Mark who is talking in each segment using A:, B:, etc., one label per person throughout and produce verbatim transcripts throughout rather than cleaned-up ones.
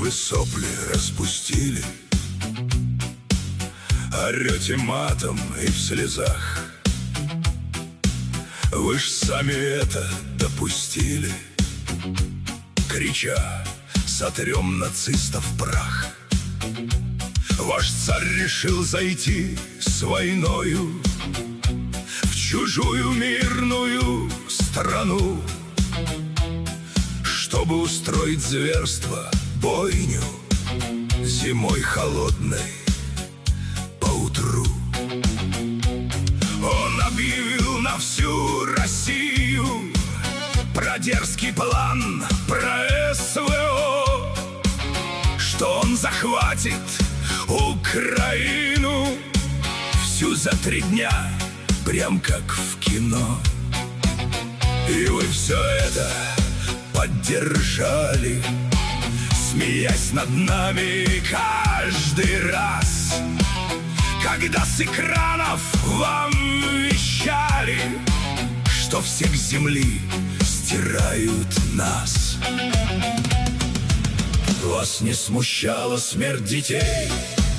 A: вы сопли распустили, орете матом и в слезах. Вы ж сами это допустили, крича: сотрем нацистов прах. Ваш царь решил зайти с войною в чужую мирную страну, чтобы устроить зверство, бойню зимой холодной поутру. Он объявил на всю Россию про дерзкий план, про СВО, что он захватит Украину всю за три дня, прям как в кино. И вы все это поддержали, смеясь над нами каждый раз, когда с экранов вам вещали, что всех с земли стирают нас. Вас не смущала смерть детей,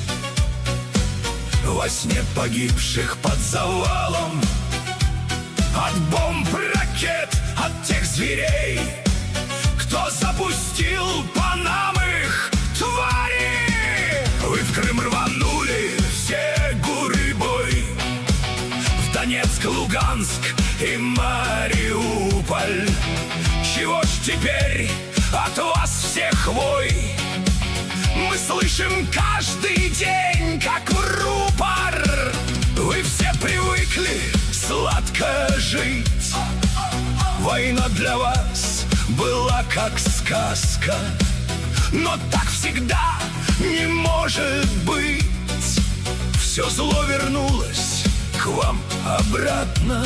A: во сне погибших под завалом, от бомб, ракет, от тех зверей, кто запустил по нам их твари. Вы в Крым рванули, все гуры бой, в Донецк, Луганск и Мариуполь. Чего ж теперь от вас всех вой? Мы слышим каждый день, как в рупор. Вы все привыкли сладко жить, война для вас была как сказка, но так всегда не может быть. Все зло вернулось к вам обратно,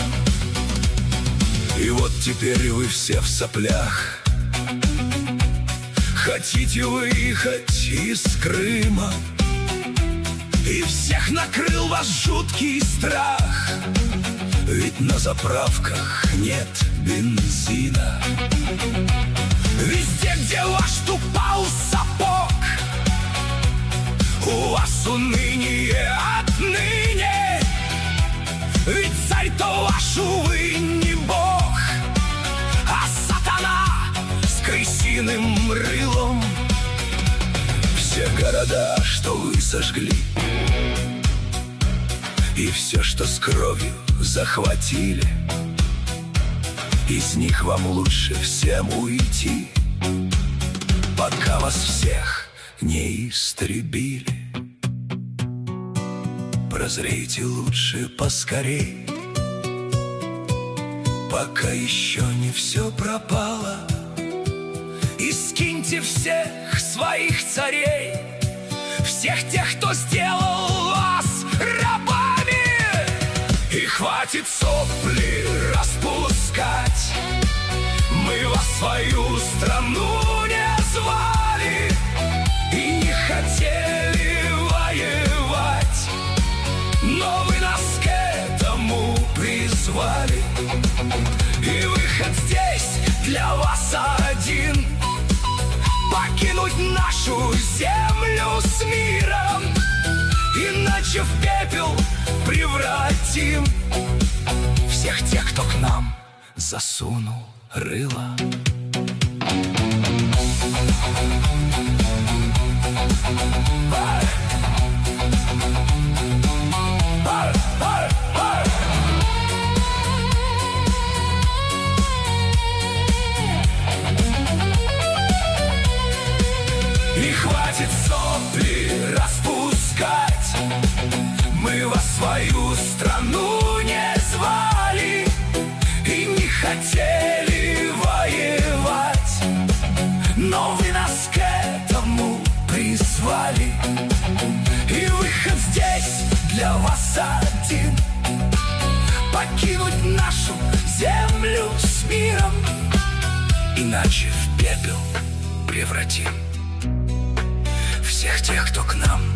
A: и вот теперь вы все в соплях. Хотите выехать из Крыма, и всех накрыл вас жуткий страх, ведь на заправках нет бензина. Везде, где ваш ступал сапог, у вас уныние отныне, ведь царь-то ваш, увы, не бог, а сатана с крысиным рылом. Все города, что вы сожгли, и все, что с кровью захватили, из них вам лучше всем уйти, пока вас всех не истребили. Прозрейте лучше поскорей, пока еще не все пропало, и скиньте всех своих царей, всех тех, кто сделал вас рабами. И хватит сопли распускать, мы вас в свою страну не звали и не хотели воевать, но вы нас к этому призвали. И выход здесь для вас один: покинуть нашу землю с миром, иначе в пепел превратим всех тех, кто к нам засунул рыло. И хватит сопли распускать, мы вас в свою страну не звали и не хотели воевать, но вы нас к этому призвали. И выход здесь для вас один: покинуть нашу землю с миром, иначе в пепел превратим всех тех, кто к нам